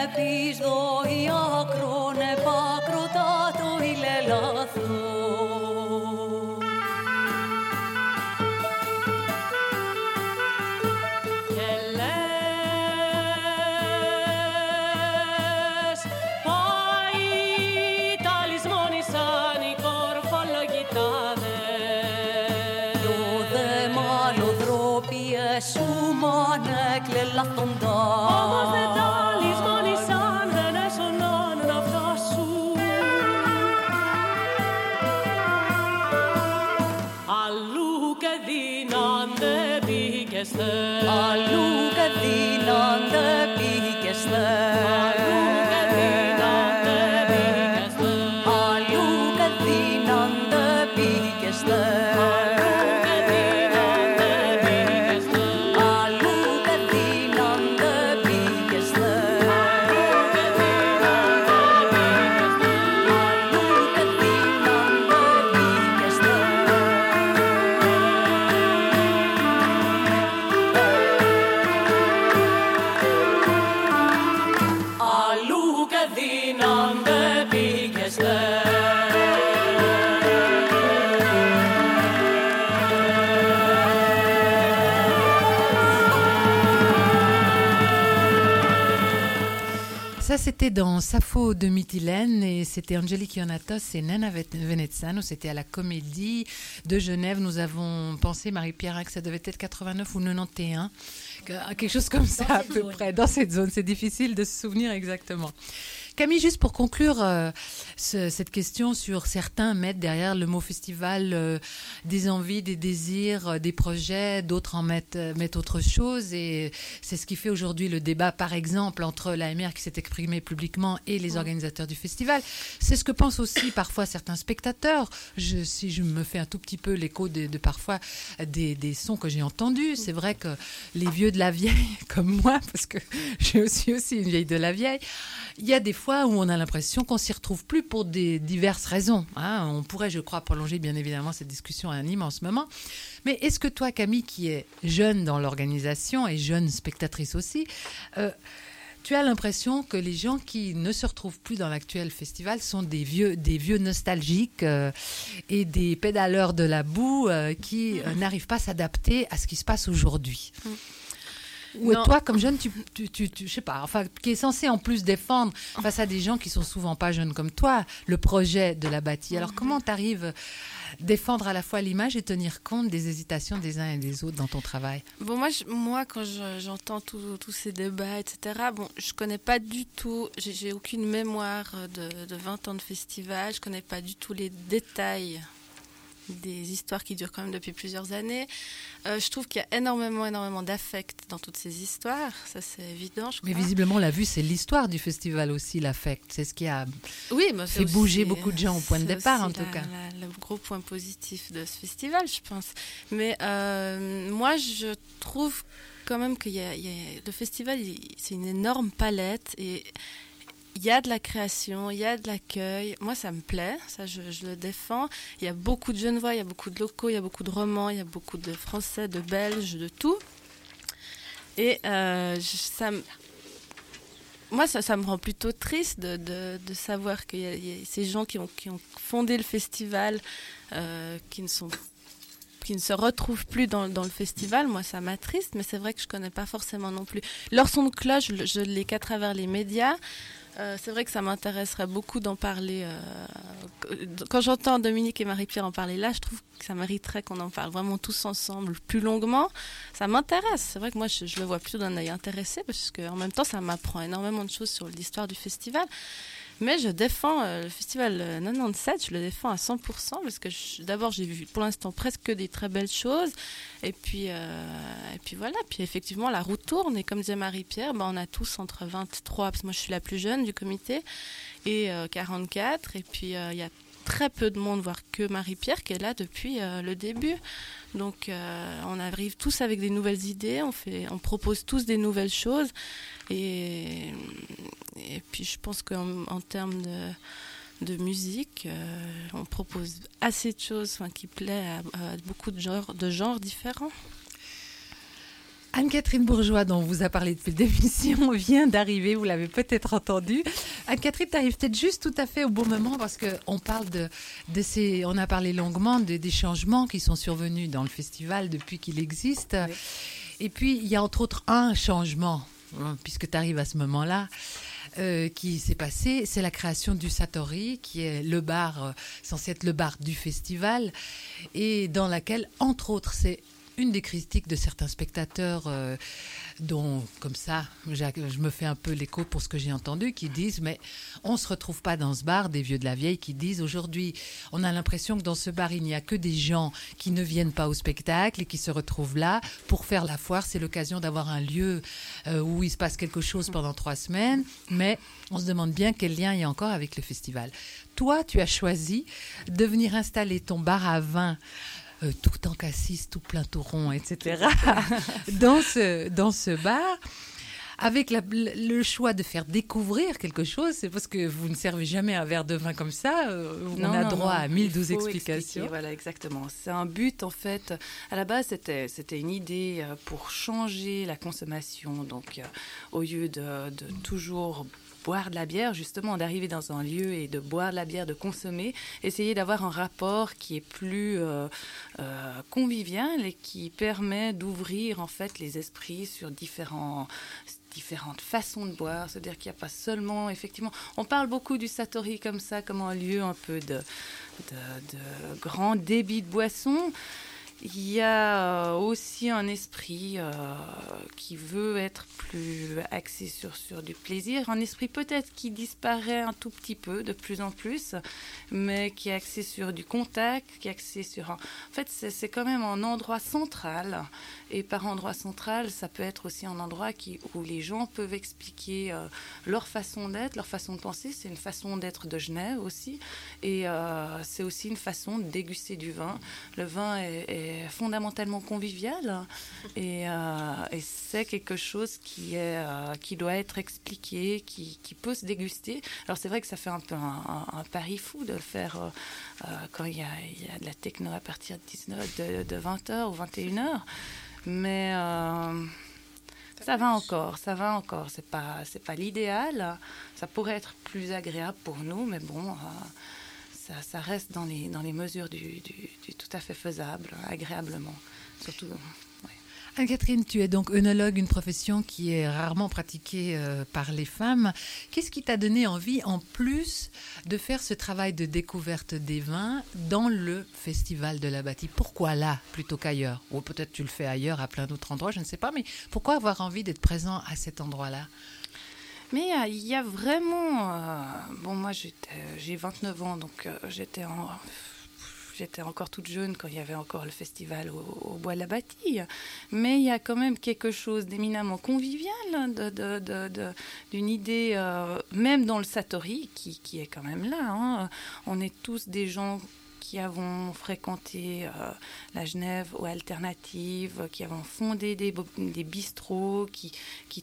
πίσω η άκρονε πάκροτα το ηλελάθο. Όμως δεν τα λησμόνησαν, δεν έσωναν να φτάσουν. Αλλού και δίνανται πήγεστε, αλλού και δίνανται πήγεστε, αλλού και δίνανται πήγεστε, αλλού και δίνανται πήγεστε. Ça, c'était dans Sappho de Mytilène et c'était Angélique Ionatos et Nena Veneziano. C'était à la Comédie de Genève. Nous avons pensé, Marie-Pierre, que ça devait être 89 ou 91, quelque chose comme ça à peu près, dans cette zone. C'est difficile de se souvenir exactement. Camille, juste pour conclure cette question sur certains mettent derrière le mot festival des envies, des désirs, des projets, d'autres en mettent autre chose et c'est ce qui fait aujourd'hui le débat, par exemple, entre l'AMR qui s'est exprimé publiquement et les organisateurs du festival. C'est ce que pensent aussi parfois certains spectateurs. Si je me fais un tout petit peu l'écho de parfois des sons que j'ai entendus, c'est vrai que les vieux de la vieille, comme moi, parce que je suis aussi une vieille de la vieille, il y a des fois où on a l'impression qu'on s'y retrouve plus pour des diverses raisons. Hein. On pourrait, je crois, prolonger bien évidemment cette discussion à un immense moment. Mais est-ce que toi, Camille, qui est jeune dans l'organisation et jeune spectatrice aussi, tu as l'impression que les gens qui ne se retrouvent plus dans l'actuel festival sont des vieux nostalgiques et des pédaleurs de la boue qui n'arrivent pas à s'adapter à ce qui se passe aujourd'hui? Ou toi, comme jeune, tu je sais pas, enfin, qui est censé en plus défendre face à des gens qui sont souvent pas jeunes comme toi, le projet de la bâtie. Alors, comment tu arrives à défendre à la fois l'image et tenir compte des hésitations des uns et des autres dans ton travail? Bon, moi quand j'entends tous ces débats, etc., bon, je connais pas du tout, j'ai aucune mémoire de 20 ans de festival, je connais pas du tout les détails des histoires qui durent quand même depuis plusieurs années. Je trouve qu'il y a énormément d'affect dans toutes ces histoires, ça c'est évident. Mais visiblement, on l'a vu, c'est l'histoire du festival aussi, l'affect. C'est ce qui a fait bouger beaucoup de gens au point de départ, en tout cas. Le gros point positif de ce festival, je pense. Mais moi, je trouve quand même qu'il y a le festival, c'est une énorme palette et il y a de la création, il y a de l'accueil. Moi, ça me plaît, ça je le défends. Il y a beaucoup de jeunes voix, il y a beaucoup de locaux, il y a beaucoup de romans, il y a beaucoup de français, de belges, de tout. Et ça me rend plutôt triste de savoir qu'il y a ces gens qui ont fondé le festival, qui ne se retrouvent plus dans le festival. Moi, ça m'attriste, mais c'est vrai que je connais pas forcément non plus. Leur son de cloche, je l'ai qu'à travers les médias. C'est vrai que ça m'intéresserait beaucoup d'en parler. Quand j'entends Dominique et Marie-Pierre en parler là, je trouve que ça mériterait qu'on en parle vraiment tous ensemble, plus longuement. Ça m'intéresse. C'est vrai que moi, je le vois plutôt d'un œil intéressé, parce qu'en même temps, ça m'apprend énormément de choses sur l'histoire du festival. Mais je défends le festival 97, je le défends à 100%, parce que d'abord j'ai vu pour l'instant presque des très belles choses, et puis voilà, puis effectivement la roue tourne, et comme disait Marie-Pierre, on a tous entre 23, parce que moi je suis la plus jeune du comité, et 44, et puis il y a très peu de monde, voire que Marie-Pierre qui est là depuis le début. Donc on arrive tous avec des nouvelles idées, on propose tous des nouvelles choses, et puis je pense qu'en termes de musique, on propose assez de choses qui plaisent à beaucoup de genres différents. Anne-Catherine Bourgeois, dont on vous a parlé depuis le début d'émission, vient d'arriver, vous l'avez peut-être entendu. Anne-Catherine, tu arrives peut-être juste tout à fait au bon moment parce qu'on parle on a parlé longuement des changements qui sont survenus dans le festival depuis qu'il existe. Oui. Et puis, il y a entre autres un changement, puisque tu arrives à ce moment-là, qui s'est passé, c'est la création du Satori, qui est le bar, censé être le bar du festival, et dans laquelle, entre autres, c'est une des critiques de certains spectateurs dont, comme ça, je me fais un peu l'écho pour ce que j'ai entendu, qui disent, mais on ne se retrouve pas dans ce bar, des vieux de la vieille qui disent, aujourd'hui, on a l'impression que dans ce bar, il n'y a que des gens qui ne viennent pas au spectacle et qui se retrouvent là pour faire la foire. C'est l'occasion d'avoir un lieu où il se passe quelque chose pendant 3 semaines, mais on se demande bien quel lien il y a encore avec le festival. Toi, tu as choisi de venir installer ton bar à vin tout en cassis, tout plein, tout rond, etc. dans ce bar, avec le choix de faire découvrir quelque chose. C'est parce que vous ne servez jamais un verre de vin comme ça. On a droit à 1012 explications. Voilà, exactement. C'est un but, en fait. À la base, c'était une idée pour changer la consommation. Donc, au lieu de toujours boire de la bière, justement, d'arriver dans un lieu et de boire de la bière, de consommer, essayer d'avoir un rapport qui est plus convivial et qui permet d'ouvrir, en fait, les esprits sur différentes façons de boire, c'est-à-dire qu'il n'y a pas seulement, effectivement, on parle beaucoup du Satori comme ça, comme un lieu un peu de grand débit de boissons. Il y a aussi un esprit qui veut être plus axé sur du plaisir, un esprit peut-être qui disparaît un tout petit peu de plus en plus, mais qui est axé sur du contact, qui est axé sur... En fait, c'est quand même un endroit central, et par endroit central, ça peut être aussi un endroit où les gens peuvent expliquer leur façon d'être, leur façon de penser. C'est une façon d'être de Genève aussi, et c'est aussi une façon de déguster du vin. Le vin est fondamentalement convivial et c'est quelque chose qui doit être expliqué, qui peut se déguster. Alors c'est vrai que ça fait un peu un pari fou de le faire quand il y a de la techno à partir de 20h ou 21h, mais ça va encore. C'est pas l'idéal. Ça pourrait être plus agréable pour nous, mais bon... Ça reste dans les mesures du tout à fait faisable, agréablement. Surtout, ouais. Anne-Catherine, tu es donc œnologue, une profession qui est rarement pratiquée par les femmes. Qu'est-ce qui t'a donné envie, en plus, de faire ce travail de découverte des vins dans le Festival de la Bâtie? Pourquoi là, plutôt qu'ailleurs? Ou peut-être tu le fais ailleurs, à plein d'autres endroits, je ne sais pas, mais pourquoi avoir envie d'être présent à cet endroit-là? Mais il y a vraiment... bon, moi, j'ai 29 ans, donc j'étais encore toute jeune quand il y avait encore le festival au Bois de la Bâtie. Mais il y a quand même quelque chose d'éminemment convivial, d'une idée, même dans le Satori, qui est quand même là. Hein. On est tous des gens qui avons fréquenté la Genève aux alternatives, qui avons fondé des bistrots, qui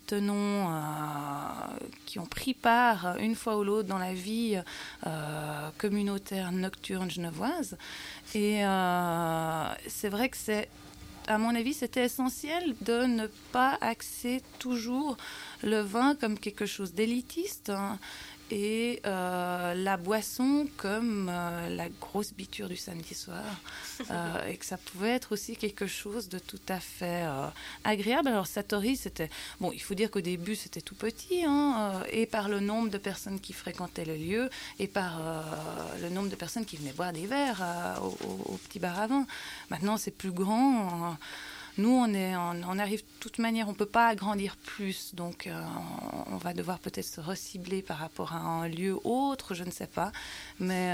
ont pris part une fois ou l'autre dans la vie communautaire nocturne genevoise. Et c'est vrai que à mon avis, c'était essentiel de ne pas axer toujours le vin comme quelque chose d'élitiste, hein, et la boisson comme la grosse biture du samedi soir, et que ça pouvait être aussi quelque chose de tout à fait agréable. Alors Satori, c'était... Bon, il faut dire qu'au début, c'était tout petit, hein, et par le nombre de personnes qui fréquentaient le lieu, et par le nombre de personnes qui venaient boire des verres au petit bar à vin. Maintenant, c'est plus grand. Nous, on arrive de toute manière, on ne peut pas agrandir plus, donc on va devoir peut-être se recibler par rapport à un lieu autre, je ne sais pas, mais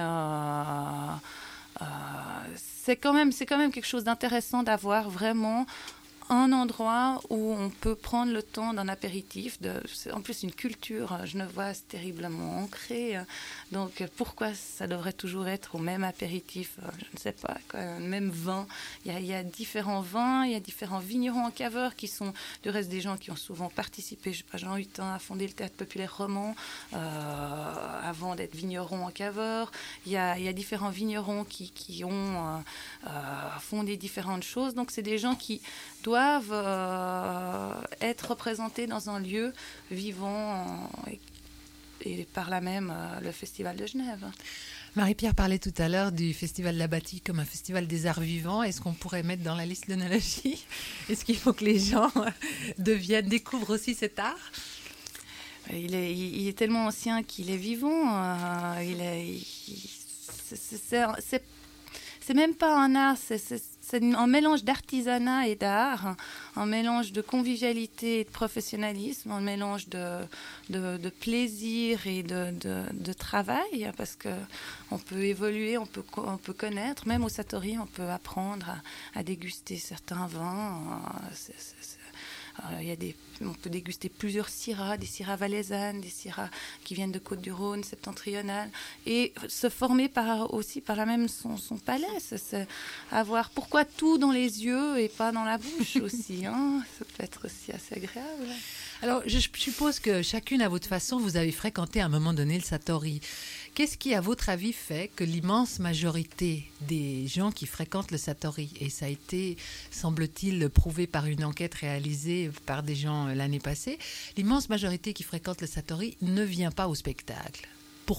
c'est quand même quelque chose d'intéressant d'avoir vraiment un endroit où on peut prendre le temps d'un apéritif. C'est en plus une culture genevoise terriblement ancrée. Donc pourquoi ça devrait toujours être au même apéritif? Je ne sais pas, quoi, même vin. Il y a différents vins, il y a différents vignerons en caveurs qui sont du reste des gens qui ont souvent participé. Je sais pas, Jean Hutin a fondé le théâtre populaire roman avant d'être vigneron en caveur. Il y a différents vignerons qui ont fondé différentes choses. Donc c'est des gens qui doivent doivent être représentés dans un lieu vivant et par là même le Festival de Genève. Marie-Pierre parlait tout à l'heure du Festival de la Bâtie comme un festival des arts vivants. Est-ce qu'on pourrait mettre dans la liste l'œnologie ? Est-ce qu'il faut que les gens découvrent aussi cet art ? Il est tellement ancien qu'il est vivant. C'est même pas un art, c'est un mélange d'artisanat et d'art, un mélange de convivialité et de professionnalisme, un mélange de plaisir et de travail, parce qu'on peut évoluer, on peut connaître, même au Satori, on peut apprendre à déguster certains vins. On peut déguster plusieurs syrahs, des syrahs valaisannes, des syrahs qui viennent de Côte-du-Rhône, septentrionale, et se former aussi par là même son palais. C'est avoir pourquoi tout dans les yeux et pas dans la bouche aussi. Hein, ça peut être aussi assez agréable. Alors, je suppose que chacune à votre façon, vous avez fréquenté à un moment donné le Satori. Qu'est-ce qui, à votre avis, fait que l'immense majorité des gens qui fréquentent le Satori, et ça a été, semble-t-il, prouvé par une enquête réalisée par des gens l'année passée, l'immense majorité qui fréquente le Satori ne vient pas au spectacle. Pourquoi ?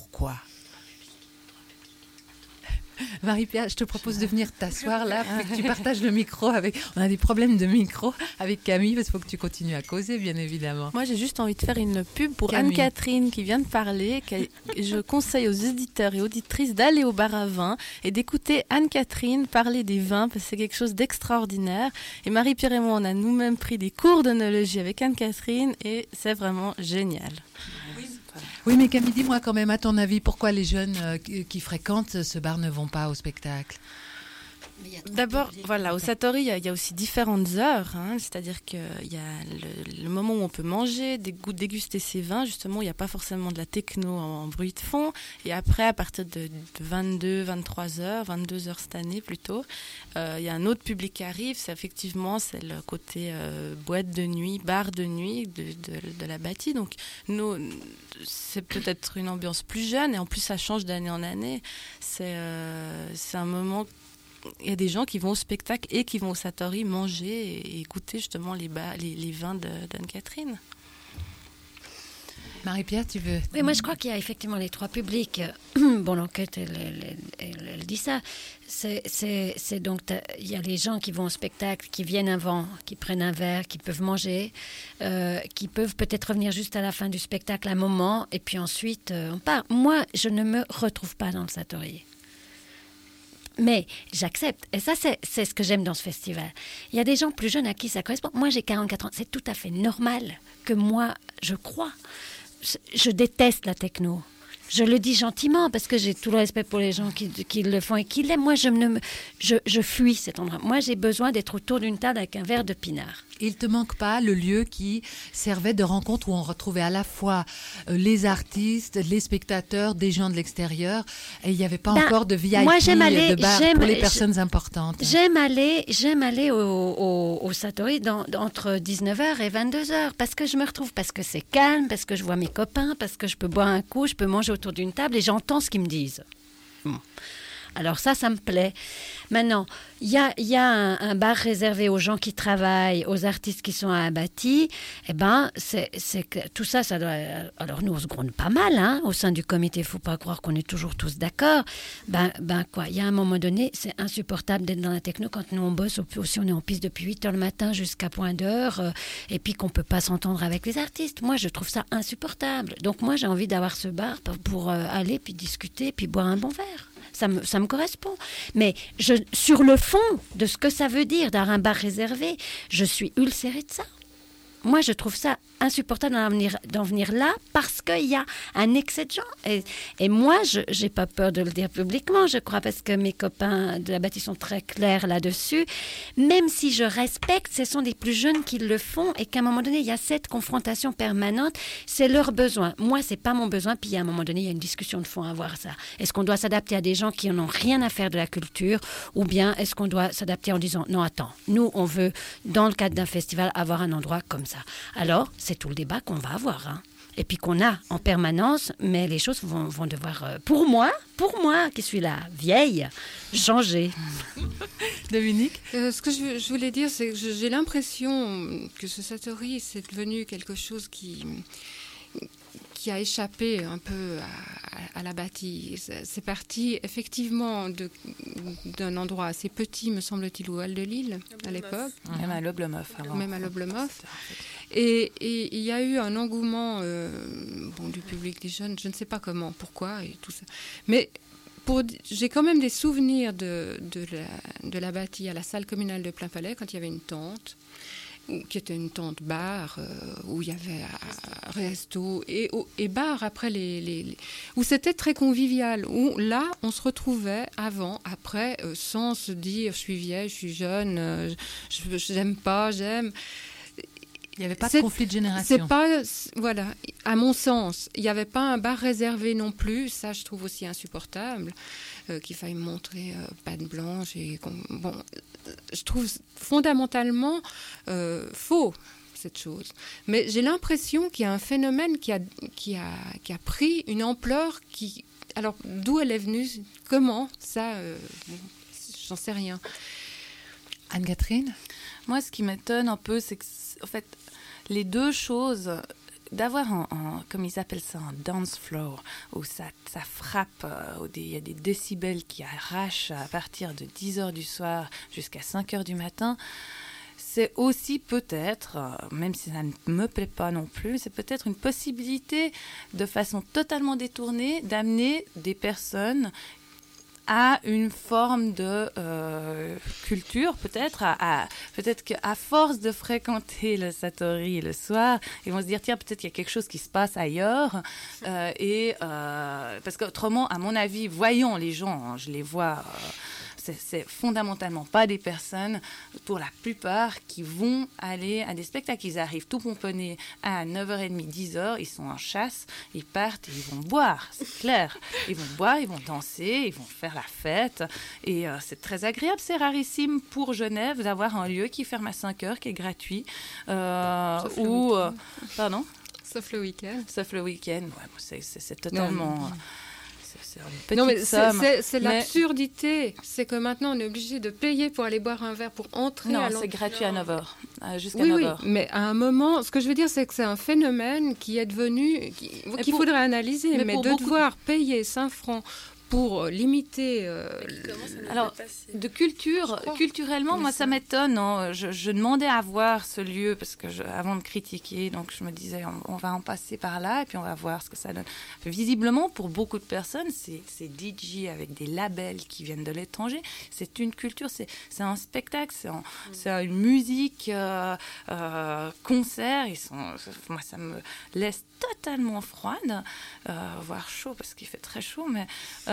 Marie-Pierre, je te propose de venir t'asseoir là, puis que tu partages le micro avec... On a des problèmes de micro avec Camille, parce qu'il faut que tu continues à causer, bien évidemment. Moi, j'ai juste envie de faire une pub pour Camille. Anne-Catherine qui vient de parler. Je conseille aux éditeurs et auditrices d'aller au bar à vin et d'écouter Anne-Catherine parler des vins, parce que c'est quelque chose d'extraordinaire. Et Marie-Pierre et moi, on a nous-mêmes pris des cours d'œnologie avec Anne-Catherine et c'est vraiment génial. Oui, mais Camille, dis-moi quand même, à ton avis, pourquoi les jeunes qui fréquentent ce bar ne vont pas au spectacle ? D'abord, voilà, au Satori, il y a aussi différentes heures, hein, c'est-à-dire qu'il y a le moment où on peut manger, déguster ses vins, justement, il n'y a pas forcément de la techno en bruit de fond, et après, à partir de 22 heures cette année plutôt, il y a un autre public qui arrive, c'est le côté boîte de nuit, bar de nuit de la Bâtie, donc nous, c'est peut-être une ambiance plus jeune, et en plus ça change d'année en année, c'est un moment... Il y a des gens qui vont au spectacle et qui vont au Satori manger et goûter justement les vins d'Anne-Catherine. Marie-Pierre, tu veux... Oui, moi je crois qu'il y a effectivement les trois publics. Bon, l'enquête, elle dit ça. C'est donc, il y a les gens qui vont au spectacle, qui viennent avant, qui prennent un verre, qui peuvent manger, qui peuvent peut-être revenir juste à la fin du spectacle un moment, et puis ensuite on part. Moi, je ne me retrouve pas dans le Satori. Mais j'accepte. Et ça, c'est ce que j'aime dans ce festival. Il y a des gens plus jeunes à qui ça correspond. Moi, j'ai 44 ans. C'est tout à fait normal que moi, je crois. Je déteste la techno. Je le dis gentiment parce que j'ai tout le respect pour les gens qui le font et qui l'aiment. Moi, je fuis cet endroit. Moi, j'ai besoin d'être autour d'une table avec un verre de pinard. Il te manque pas le lieu qui servait de rencontre où on retrouvait à la fois les artistes, les spectateurs, des gens de l'extérieur, et il n'y avait pas encore de VIP, moi, j'aime aller, de bar pour les personnes importantes. J'aime aller au Satori entre 19h et 22h parce que je me retrouve, parce que c'est calme, parce que je vois mes copains, parce que je peux boire un coup, je peux manger autour d'une table et j'entends ce qu'ils me disent. Alors ça me plaît. Maintenant, il y a un bar réservé aux gens qui travaillent, aux artistes qui sont à la Bâtie. Eh ben, c'est que tout ça doit... Alors nous, on se gronde pas mal, hein, au sein du comité. Il ne faut pas croire qu'on est toujours tous d'accord. Il y a un moment donné, c'est insupportable d'être dans la techno quand nous, on bosse. Aussi, on est en piste depuis 8h le matin jusqu'à point d'heure, et puis qu'on ne peut pas s'entendre avec les artistes. Moi, je trouve ça insupportable. Donc moi, j'ai envie d'avoir ce bar pour aller, puis discuter, puis boire un bon verre. Ça me correspond. Mais sur le fond de ce que ça veut dire d'avoir un bar réservé, je suis ulcérée de ça. Moi, je trouve ça insupportable d'en venir là parce qu'il y a un excès de gens. Et moi, je n'ai pas peur de le dire publiquement, je crois, parce que mes copains de la Bâtie sont très clairs là-dessus. Même si je respecte, ce sont des plus jeunes qui le font et qu'à un moment donné, il y a cette confrontation permanente. C'est leur besoin. Moi, ce n'est pas mon besoin. Puis à un moment donné, il y a une discussion de fond à avoir ça. Est-ce qu'on doit s'adapter à des gens qui n'en ont rien à faire de la culture, ou bien est-ce qu'on doit s'adapter en disant non, attends, nous, on veut, dans le cadre d'un festival, avoir un endroit comme ça. Alors, c'est tout le débat qu'on va avoir, hein. Et puis qu'on a en permanence, mais les choses vont devoir, pour moi, qui suis la vieille, changer. Dominique? Ce que je voulais dire, c'est que j'ai l'impression que ce Satori, c'est devenu quelque chose qui a échappé un peu à la bâtie. C'est parti effectivement d'un endroit assez petit, me semble-t-il, au Hall de Lille, à l'époque. Même à Loblemoff. Même à Loblemoff. Et il y a eu un engouement du public, des jeunes, je ne sais pas comment, pourquoi et tout ça. Mais j'ai quand même des souvenirs de la bâtie à la salle communale de Plainpalais, quand il y avait une tente, qui était une tente bar, où il y avait resto et bar après où c'était très convivial, où là on se retrouvait avant, après, sans se dire je suis vieille, je suis jeune, j'aime pas, j'aime. Il n'y avait pas de conflit de génération. C'est pas, voilà, à mon sens, il n'y avait pas un bar réservé non plus. Ça, je trouve aussi insupportable, qu'il faille montrer patte blanche. Je trouve fondamentalement faux, cette chose. Mais j'ai l'impression qu'il y a un phénomène qui a pris une ampleur qui... Alors, d'où elle est venue? Comment? Ça, j'en sais rien. Anne-Catherine? Moi, ce qui m'étonne un peu, c'est que, en fait, les deux choses, d'avoir comme ils appellent ça, un dance floor, où ça frappe, où il y a des décibels qui arrachent à partir de 10h du soir jusqu'à 5h du matin, c'est aussi peut-être, même si ça ne me plaît pas non plus, c'est peut-être une possibilité, de façon totalement détournée, d'amener des personnes à une forme de culture, peut-être, peut-être qu'à force de fréquenter le Satori le soir, ils vont se dire, tiens, peut-être qu'il y a quelque chose qui se passe ailleurs, parce qu'autrement, à mon avis, voyons les gens, je les vois... c'est fondamentalement pas des personnes, pour la plupart, qui vont aller à des spectacles. Ils arrivent tout pomponnés à 9h30, 10h, ils sont en chasse, ils partent et ils vont boire, c'est clair. Ils vont boire, ils vont danser, ils vont faire la fête. Et c'est très agréable, c'est rarissime pour Genève d'avoir un lieu qui ferme à 5h, qui est gratuit. Pardon ? Sauf le week-end. Sauf le week-end, ouais, c'est totalement... Non. Non, mais c'est l'absurdité. C'est que maintenant, on est obligé de payer pour aller boire un verre, pour entrer. Non, c'est gratuit à 9h, jusqu'à oui, 9h. Oui, mais à un moment, ce que je veux dire, c'est que c'est un phénomène qui est devenu, qu'il faudrait analyser, mais de devoir payer 5 francs pour limiter... Alors, culturellement, moi, ça m'étonne. Hein. Je demandais à voir ce lieu, parce que avant de critiquer, donc je me disais, on va en passer par là, et puis on va voir ce que ça donne. Visiblement, pour beaucoup de personnes, c'est DJ avec des labels qui viennent de l'étranger. C'est une culture, c'est un spectacle, c'est une musique, concert. Moi, ça me laisse totalement froide, voire chaud, parce qu'il fait très chaud, mais...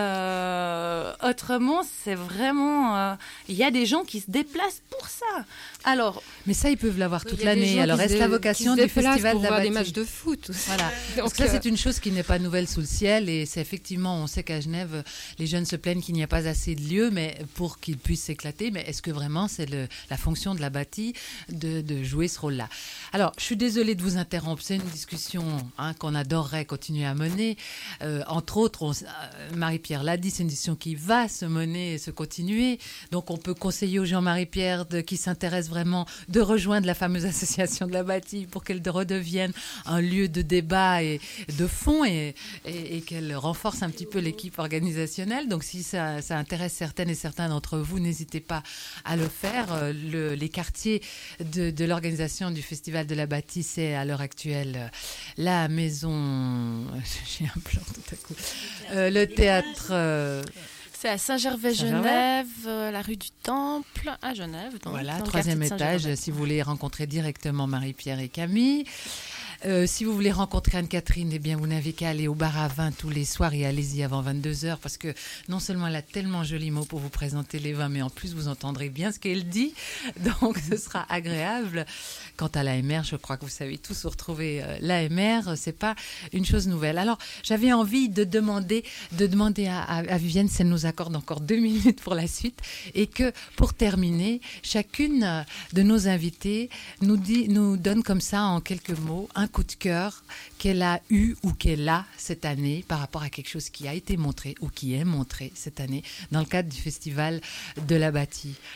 autrement, c'est vraiment... Il y a des gens qui se déplacent pour ça. Alors, mais ça, ils peuvent l'avoir toute l'année. Alors, est-ce la vocation du Festival de la Bâtie? Des matchs de foot. Voilà. Donc ça, c'est une chose qui n'est pas nouvelle sous le ciel. Et c'est effectivement, on sait qu'à Genève, les jeunes se plaignent qu'il n'y a pas assez de lieux pour qu'ils puissent s'éclater. Mais est-ce que vraiment c'est la fonction de la Bâtie de jouer ce rôle-là? Alors, je suis désolée de vous interrompre. C'est une discussion qu'on adorerait continuer à mener. Entre autres, Marie-Pierre l'a dit, c'est une discussion qui va se mener et se continuer. Donc, on peut conseiller aux gens, Marie-Pierre, qui s'intéressent vraiment, de rejoindre la fameuse association de la Bâtie pour qu'elle redevienne un lieu de débat et de fond et qu'elle renforce un petit peu l'équipe organisationnelle. Donc, si ça intéresse certaines et certains d'entre vous, n'hésitez pas à le faire. Les quartiers de l'organisation du Festival de la Bâtie, c'est à l'heure actuelle la maison... J'ai un plan tout à coup. Le théâtre... C'est à Saint-Gervais-Genève, la rue du Temple, à Genève. Donc, voilà, 3e étage, si vous voulez rencontrer directement Marie-Pierre et Camille. Si vous voulez rencontrer Anne-Catherine, eh bien, vous n'avez qu'à aller au bar à vin tous les soirs et allez-y avant 22h parce que non seulement elle a tellement jolis mots pour vous présenter les vins, mais en plus vous entendrez bien ce qu'elle dit. Donc, ce sera agréable. Quant à l'AMR, je crois que vous savez tous où retrouver l'AMR. C'est pas une chose nouvelle. Alors, j'avais envie de demander à Vivienne si elle nous accorde encore 2 minutes pour la suite et que, pour terminer, chacune de nos invités nous donne comme ça en quelques mots un coup de cœur qu'elle a eu ou qu'elle a cette année par rapport à quelque chose qui a été montré ou qui est montré cette année dans le cadre du Festival de la Bâtie.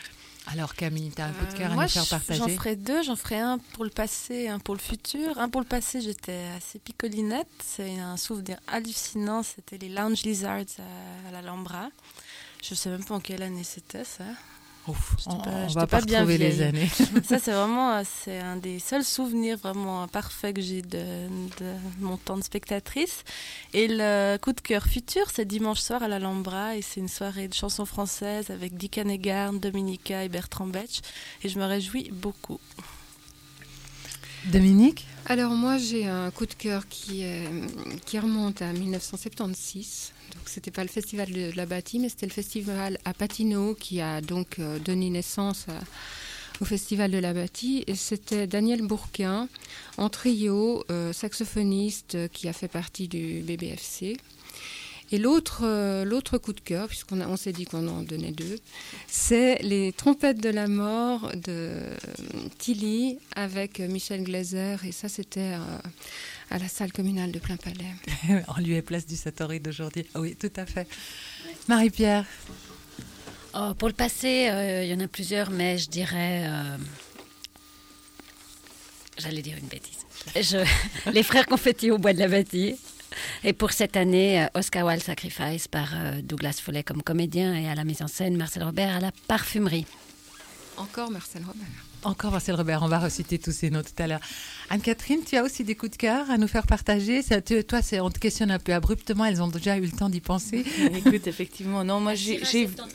Alors Camille, tu as un coup de cœur à moi, nous faire partager? J'en ferai deux. J'en ferai un pour le passé, un pour le futur. Un pour le passé, j'étais assez picolinette. C'est un souvenir hallucinant. C'était les Lounge Lizards à l'Alhambra. Je ne sais même pas en quelle année c'était, ça. Ouf, on j'étais va pas bien retrouver les vieille. années. Ça, c'est un des seuls souvenirs vraiment parfaits que j'ai de mon temps de spectatrice. Et le coup de cœur futur, c'est dimanche soir à l'Alhambra. Et c'est une soirée de chansons françaises avec Dick Hanegarn, Dominica et Bertrand Betch. Et je me réjouis beaucoup. Dominique? Alors moi j'ai un coup de cœur qui remonte à 1976. Donc c'était pas le festival de la Bâtie, mais c'était le festival à Patinot qui a donc donné naissance au festival de la Bâtie. Et c'était Daniel Bourquin en trio, saxophoniste qui a fait partie du BBFC. Et l'autre coup de cœur, puisqu'on s'est dit qu'on en donnait deux, c'est les trompettes de la mort de Tilly avec Michel Glaser. Et ça, c'était à la salle communale de Plainpalais. En lieu et place du Satori d'aujourd'hui. Oui, tout à fait. Marie-Pierre? Pour le passé, il y en a plusieurs, mais je dirais... J'allais dire une bêtise. Les frères Confetti au bois de la Bâtie. Et pour cette année, Oscar Wilde Sacrifice par Douglas Follet comme comédien et à la mise en scène, Marcel Robert à la parfumerie. Encore Marcel Robert. Encore Marcel Robert, on va reciter tous ces noms tout à l'heure. Anne-Catherine, tu as aussi des coups de cœur à nous faire partager. Toi, on te questionne un peu abruptement, elles ont déjà eu le temps d'y penser. Écoute, effectivement, non, moi j'ai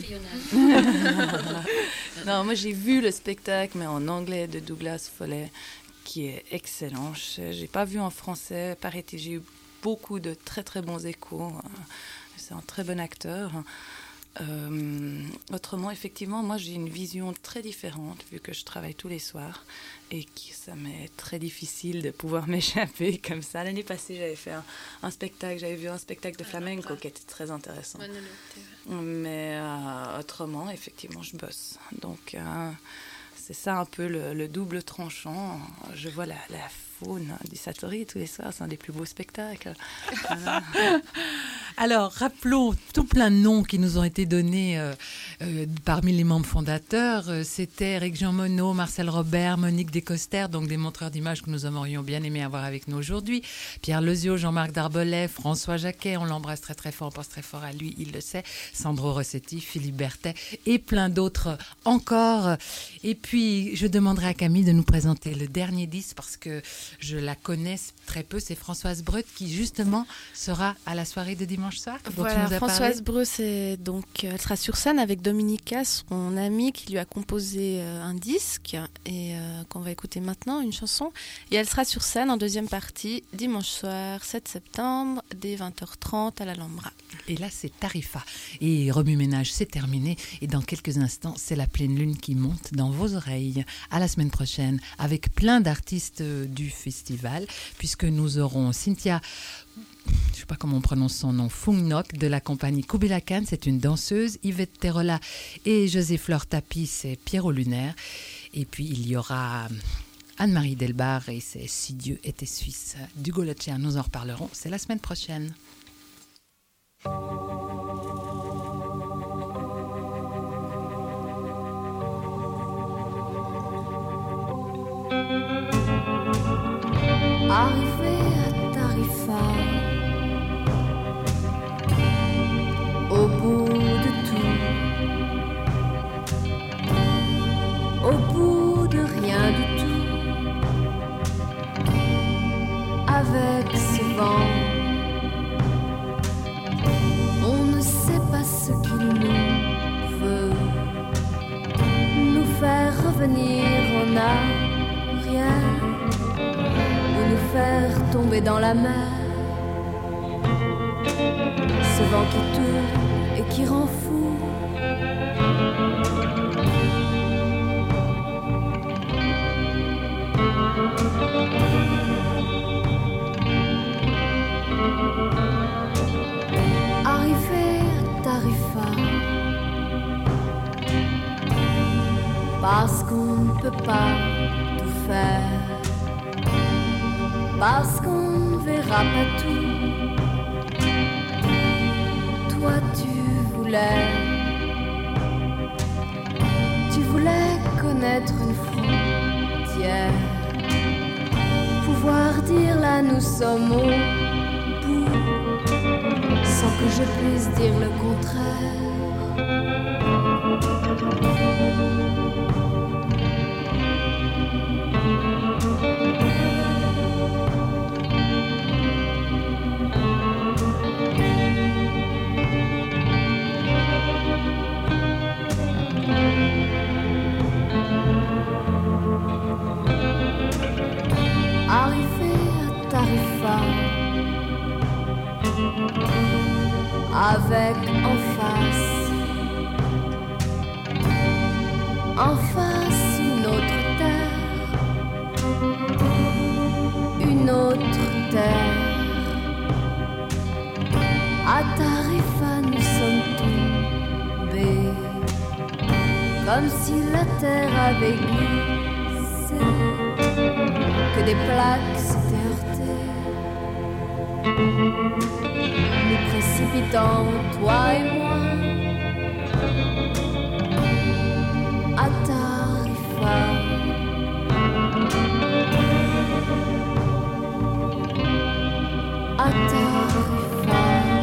non, moi j'ai vu le spectacle, mais en anglais de Douglas Follet, qui est excellent. J'ai pas vu en français, paraît-il, j'ai eu beaucoup de très très bons échos. C'est un très bon acteur. Autrement, effectivement, moi j'ai une vision très différente vu que je travaille tous les soirs et que ça m'est très difficile de pouvoir m'échapper comme ça. L'année passée, j'avais fait un spectacle, j'avais vu un spectacle de flamenco qui était très intéressant. Mais autrement, effectivement, je bosse. Donc c'est ça un peu le double tranchant. Je vois la faune du Satori tous les soirs, c'est un des plus beaux spectacles. Voilà. Alors, rappelons tout plein de noms qui nous ont été donnés parmi les membres fondateurs. C'était Eric-Jean Monod, Marcel Robert, Monique Descoster, donc des montreurs d'images que nous aurions bien aimé avoir avec nous aujourd'hui. Pierre Lezio, Jean-Marc Darbolet, François Jacquet, on l'embrasse très très fort, on pense très fort à lui, il le sait. Sandro Rossetti, Philippe Berthet et plein d'autres encore. Et puis, je demanderai à Camille de nous présenter le dernier disque parce que je la connais très peu, c'est Françoise Breut qui justement sera à la soirée de dimanche soir. Voilà, Françoise Breut, elle sera sur scène avec Dominica, son amie qui lui a composé un disque et qu'on va écouter maintenant, une chanson. Et elle sera sur scène en deuxième partie dimanche soir, 7 septembre, dès 20h30 à l'Alhambra. Et là, c'est Tarifa. Et remue-ménage, c'est terminé. Et dans quelques instants, c'est la pleine lune qui monte dans vos oreilles. À la semaine prochaine, avec plein d'artistes du festival, puisque nous aurons Cynthia, je ne sais pas comment on prononce son nom, Fungnok de la compagnie Kubila Khan, c'est une danseuse, Yvette Terola et José-Fleur Tapie, c'est Pierrot Lunaire. Et puis il y aura Anne-Marie Delbar et c'est Si Dieu était suisse d'Hugo Leclerc. Nous en reparlerons, c'est la semaine prochaine. Arrivé à Tarifa, au bout de tout, au bout de rien du tout, avec ce vent, on ne sait pas ce qu'il nous veut, nous faire revenir en arrière, ou nous faire tomber dans la mer. Ce vent qui tourne et qui rend fou. Arrivé à Tarifa, parce qu'on ne peut pas tout faire, parce qu'on ne verra pas tout. Toi tu voulais connaître une frontière, pouvoir dire là nous sommes au bout, sans que je puisse dire le contraire. Arrivé à Tarifa, avec en face une autre terre. À Tarifa nous sommes tombés, comme si la terre avait glissé, que des plaques s'étaient heurtées, nous précipitant, toi et moi, à Tarifa. À Tarifa.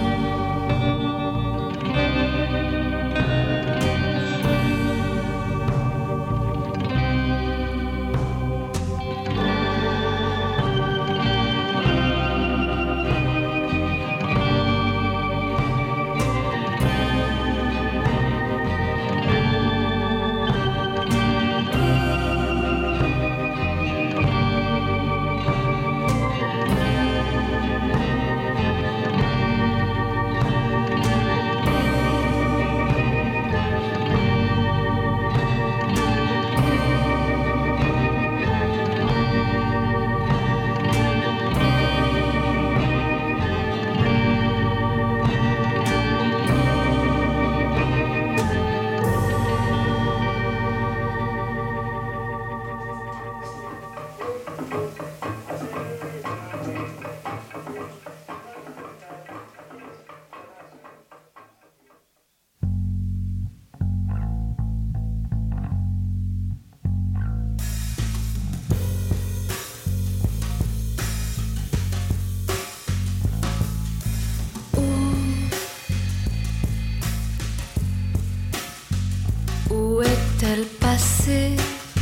Où est-elle passée?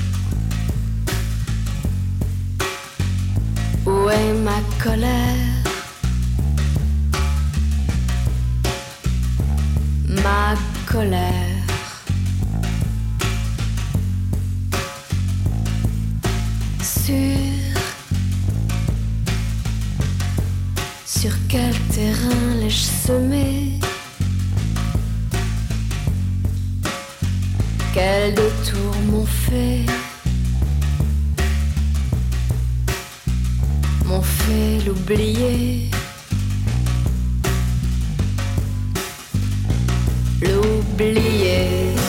Où est ma colère? Ma colère. Sur quel terrain l'ai-je semé? Quel détour m'ont fait l'oublier, l'oublier.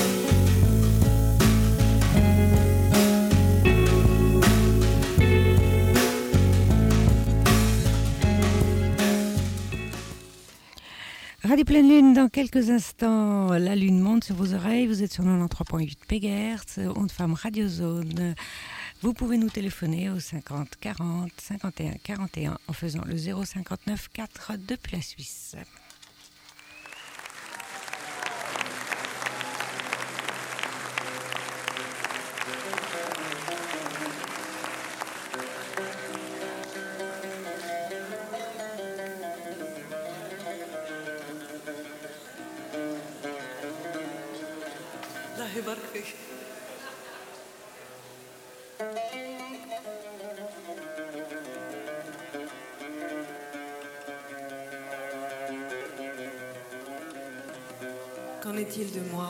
Radio Pleine Lune, dans quelques instants, la lune monte sur vos oreilles, vous êtes sur 93.8 PHz, Onde Femme Radio Zone. Vous pouvez nous téléphoner au 50 40 51 41 en faisant le 059 4 depuis la Suisse. Qu'en est-il de moi?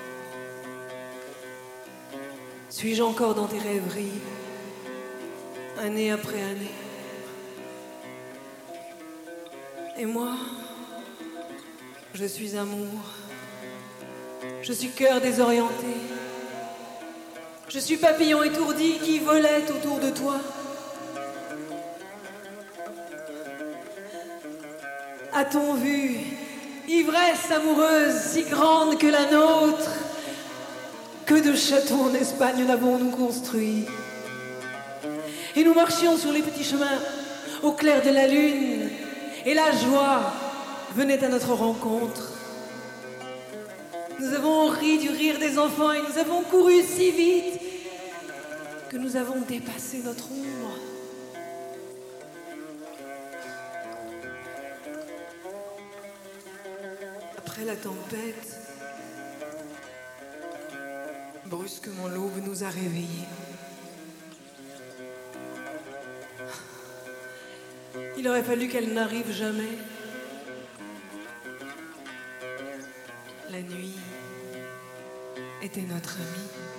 Suis-je encore dans tes rêveries, année après année? Et moi, je suis amour, je suis cœur désorienté, je suis papillon étourdi qui volait autour de toi. A-t-on vu ivresse amoureuse si grande que la nôtre, Que de châteaux en Espagne n'avons-nous construits? Et nous marchions sur les petits chemins au clair de la lune, et la joie venait à notre rencontre. Nous avons ri du rire des enfants et nous avons couru si vite que nous avons dépassé notre ombre. Après la tempête, brusquement l'aube nous a réveillés. Il aurait fallu qu'elle n'arrive jamais. La nuit était notre amie.